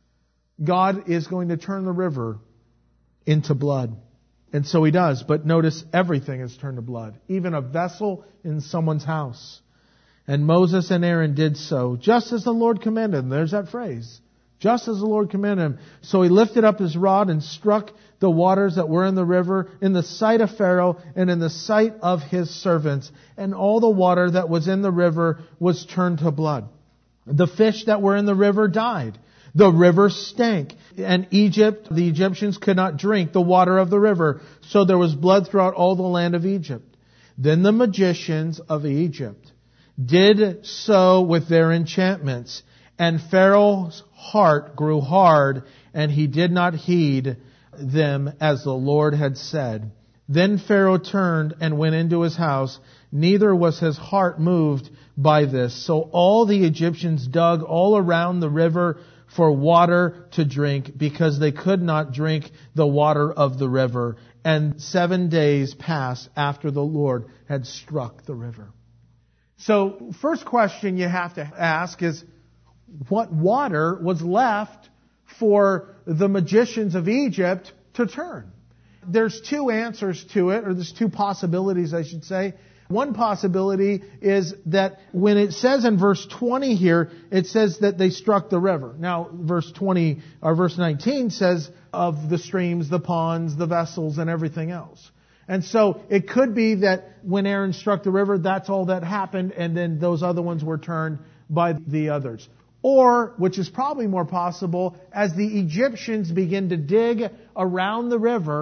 Speaker 1: God is going to turn the river into blood. And so He does. But notice everything is turned to blood. Even a vessel in someone's house. And Moses and Aaron did so, just as the Lord commanded them. There's that phrase. Just as the Lord commanded him. So he lifted up his rod and struck the waters that were in the river in the sight of Pharaoh and in the sight of his servants. And all the water that was in the river was turned to blood. The fish that were in the river died. The river stank. And Egypt, the Egyptians could not drink the water of the river. So there was blood throughout all the land of Egypt. Then the magicians of Egypt did so with their enchantments. And Pharaoh's heart grew hard, and he did not heed them as the Lord had said. Then Pharaoh turned and went into his house. Neither was his heart moved by this. So all the Egyptians dug all around the river for water to drink, because they could not drink the water of the river. And seven days passed after the Lord had struck the river. So first question you have to ask is, what water was left for the magicians of Egypt to turn? There's two answers to it, or there's two possibilities, I should say. One possibility is that when it says in verse twenty here, it says that they struck the river. Now, verse twenty or verse nineteen says of the streams, the ponds, the vessels, and everything else. And so it could be that when Aaron struck the river, that's all that happened, and then those other ones were turned by the others. Or, which is probably more possible, as the Egyptians begin to dig around the river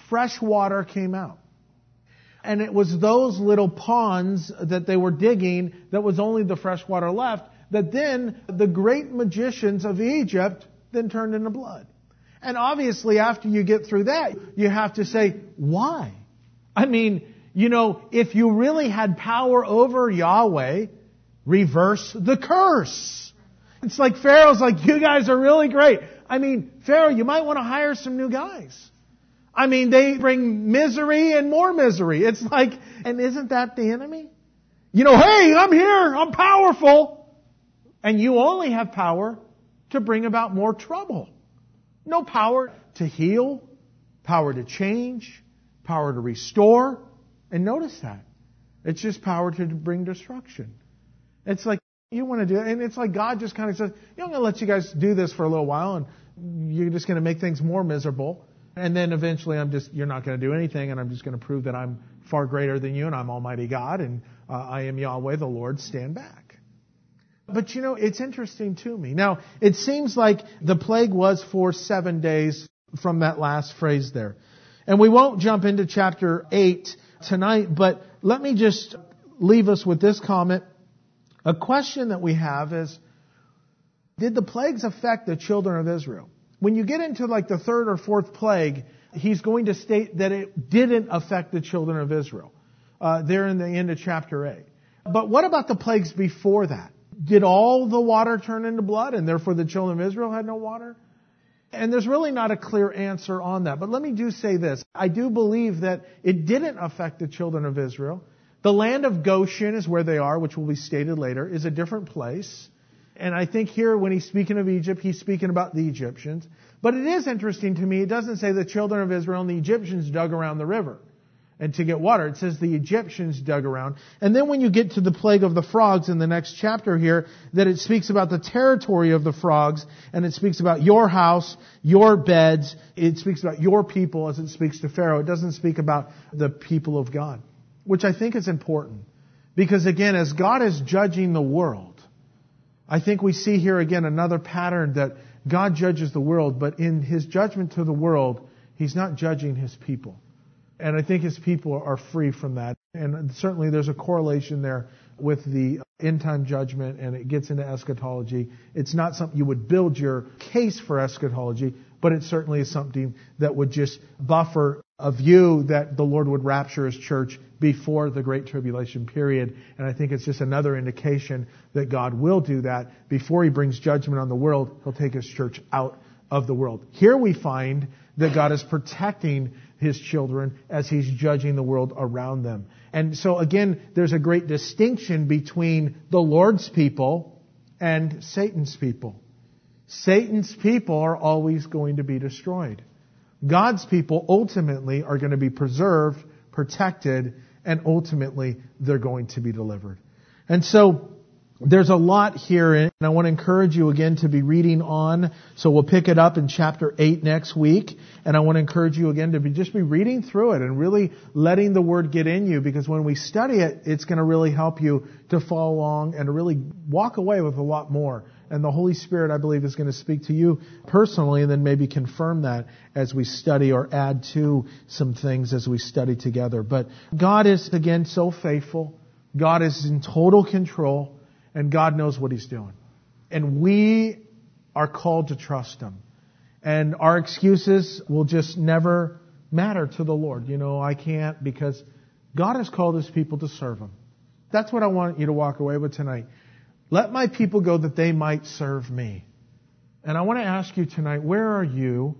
Speaker 1: fresh water came out. And it was those little ponds that they were digging that was only the fresh water left, that then the great magicians of Egypt then turned into blood. And obviously after you get through that, you have to say, why? I mean, you know, if you really had power over Yahweh, reverse the curse. It's like Pharaoh's like, you guys are really great. I mean, Pharaoh, you might want to hire some new guys. I mean, they bring misery and more misery. It's like, and isn't that the enemy? You know, hey, I'm here, I'm powerful. And you only have power to bring about more trouble. No power to heal, power to change, power to restore. And notice that. It's just power to bring destruction. It's like, you want to do it. And it's like God just kind of says, you know, I'm going to let you guys do this for a little while, and you're just going to make things more miserable. And then eventually I'm just, you're not going to do anything, and I'm just going to prove that I'm far greater than you, and I'm Almighty God, and uh, I am Yahweh, the Lord, stand back. But you know, it's interesting to me. Now, it seems like the plague was for seven days from that last phrase there. And we won't jump into chapter eight tonight, but let me just leave us with this comment. A question that we have is, did the plagues affect the children of Israel? When you get into like the third or fourth plague, he's going to state that it didn't affect the children of Israel. Uh, there in the end of chapter eight. But what about the plagues before that? Did all the water turn into blood, and therefore the children of Israel had no water? And there's really not a clear answer on that. But let me do say this. I do believe that it didn't affect the children of Israel. The land of Goshen is where they are, which will be stated later, is a different place. And I think here when he's speaking of Egypt, he's speaking about the Egyptians. But it is interesting to me, it doesn't say the children of Israel and the Egyptians dug around the river and to get water. It says the Egyptians dug around. And then when you get to the plague of the frogs in the next chapter here, that it speaks about the territory of the frogs, and it speaks about your house, your beds. It speaks about your people as it speaks to Pharaoh. It doesn't speak about the people of God, which I think is important. Because again, as God is judging the world, I think we see here again another pattern that God judges the world, but in His judgment to the world, He's not judging His people. And I think His people are free from that. And certainly there's a correlation there with the end-time judgment, and it gets into eschatology. It's not something you would build your case for eschatology, but it certainly is something that would just buffer a view that the Lord would rapture His church before the Great Tribulation period. And I think it's just another indication that God will do that. Before He brings judgment on the world, He'll take His church out of the world. Here we find that God is protecting His children as He's judging the world around them. And so again, there's a great distinction between the Lord's people and Satan's people. Satan's people are always going to be destroyed. God's people ultimately are going to be preserved, protected, and ultimately they're going to be delivered. And so there's a lot here, and I want to encourage you again to be reading on. So we'll pick it up in chapter eight next week, and I want to encourage you again to be just be reading through it and really letting the Word get in you, because when we study it, it's going to really help you to follow along and to really walk away with a lot more. And the Holy Spirit, I believe, is going to speak to you personally, and then maybe confirm that as we study or add to some things as we study together. But God is, again, so faithful. God is in total control. And God knows what He's doing. And we are called to trust Him. And our excuses will just never matter to the Lord. You know, I can't, because God has called His people to serve Him. That's what I want you to walk away with tonight. Let my people go that they might serve me. And I want to ask you tonight, where are you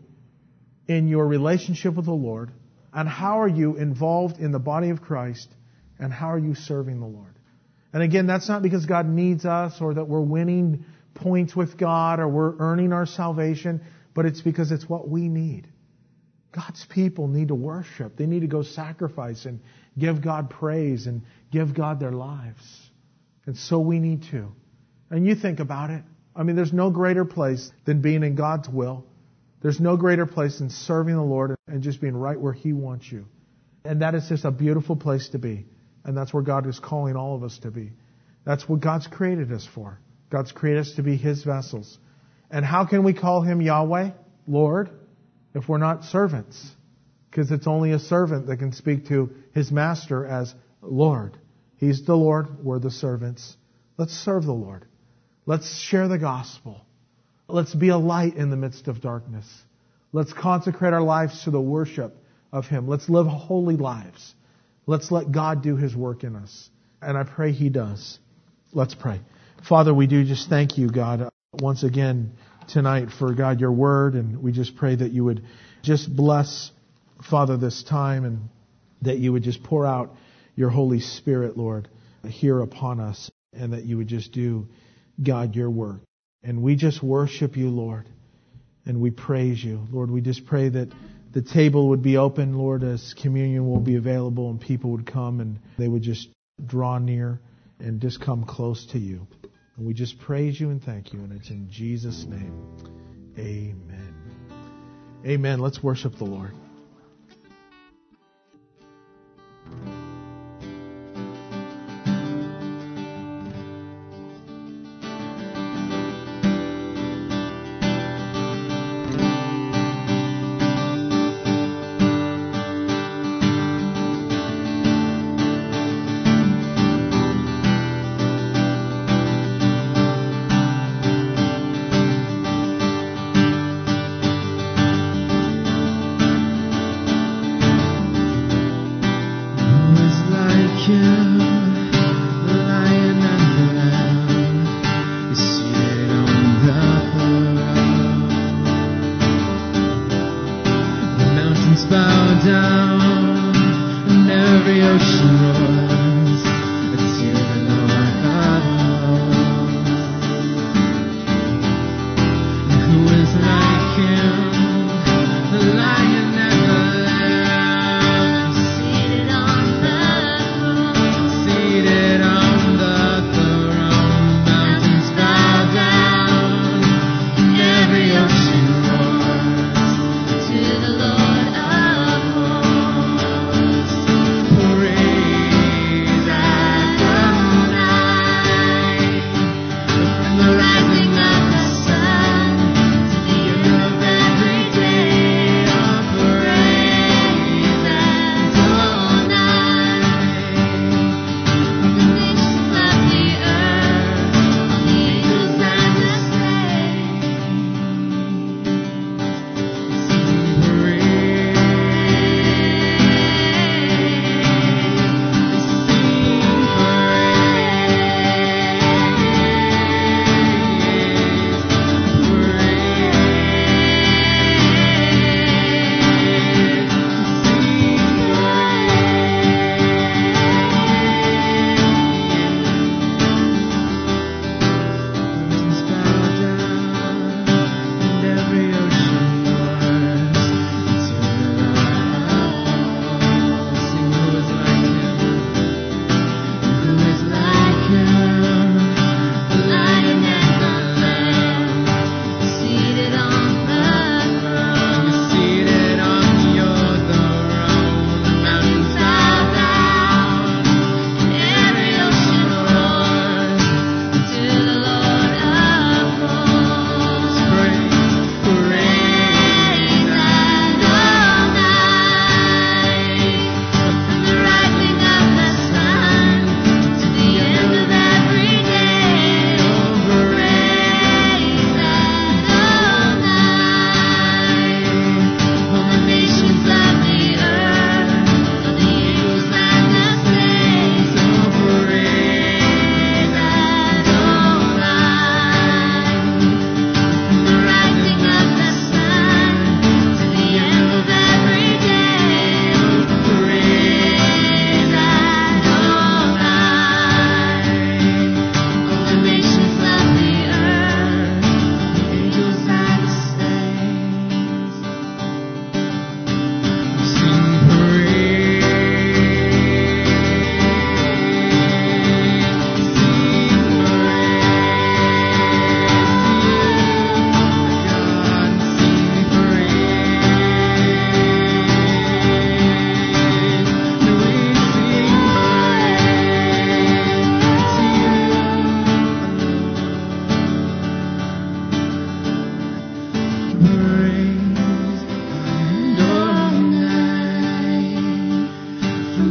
Speaker 1: in your relationship with the Lord? And how are you involved in the body of Christ? And how are you serving the Lord? And again, that's not because God needs us or that we're winning points with God or we're earning our salvation, but it's because it's what we need. God's people need to worship. They need to go sacrifice and give God praise and give God their lives. And so we need to. And you think about it. I mean, there's no greater place than being in God's will. There's no greater place than serving the Lord and just being right where He wants you. And that is just a beautiful place to be. And that's where God is calling all of us to be. That's what God's created us for. God's created us to be His vessels. And how can we call Him Yahweh, Lord, if we're not servants? because it's only a servant that can speak to his master as Lord. He's the Lord, we're the servants. Let's serve the Lord. Let's share the gospel. Let's be a light in the midst of darkness. Let's consecrate our lives to the worship of Him. Let's live holy lives. Let's let God do His work in us. And I pray He does. Let's pray. Father, we do just thank you, God, once again tonight for, God, your word. And we just pray that you would just bless, Father, this time, and that you would just pour out your Holy Spirit, Lord, here upon us, and that you would just do, God, your work. And we just worship you, Lord, and we praise you. Lord, we just pray that the table would be open, Lord, as communion will be available, and people would come and they would just draw near and just come close to you. And we just praise you and thank you, and it's in Jesus' name. Amen. Amen. Let's worship the Lord.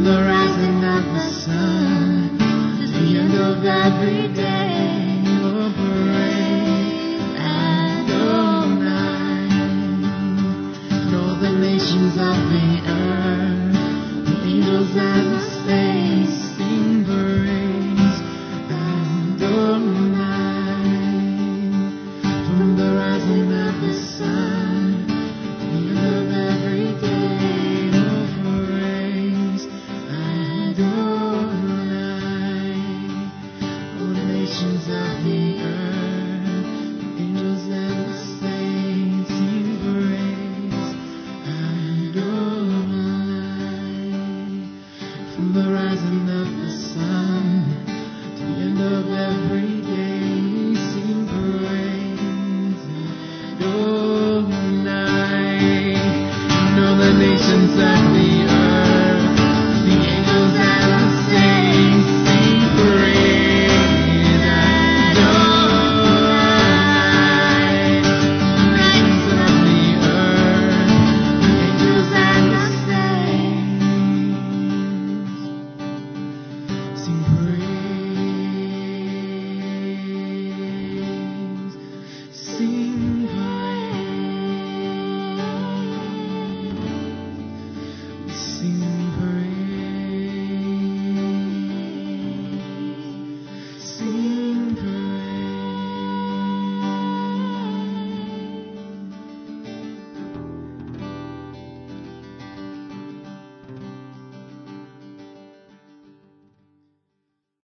Speaker 2: the rising of the sun to the end of every day, oh, praise Adonai. And all the nations of the earth, the angels and the saints sing praise Adonai. From the rising of the sun to the end of every day, oh, praise Adonai. All the nations of the earth, the angels and the saints sing praise Adonai. From the rising of the sun